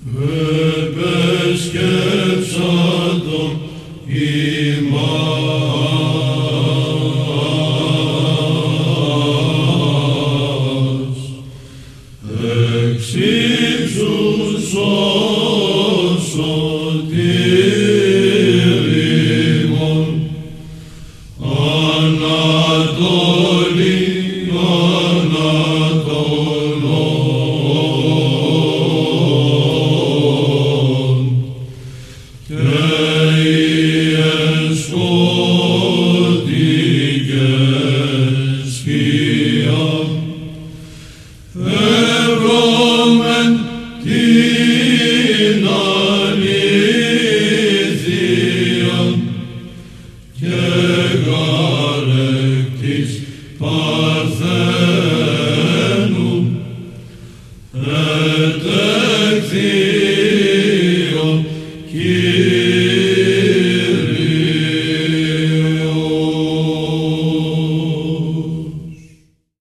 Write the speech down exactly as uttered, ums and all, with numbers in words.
επέσκεψαντο ημάς, εξ ύψους ως σωτήρ ημών, Ανατολή, Ανατολών, και οι σκοτεινές σκιάς, φεύγομεν την αλήθεια και γαρεκτής Παρθένου ετεκθείω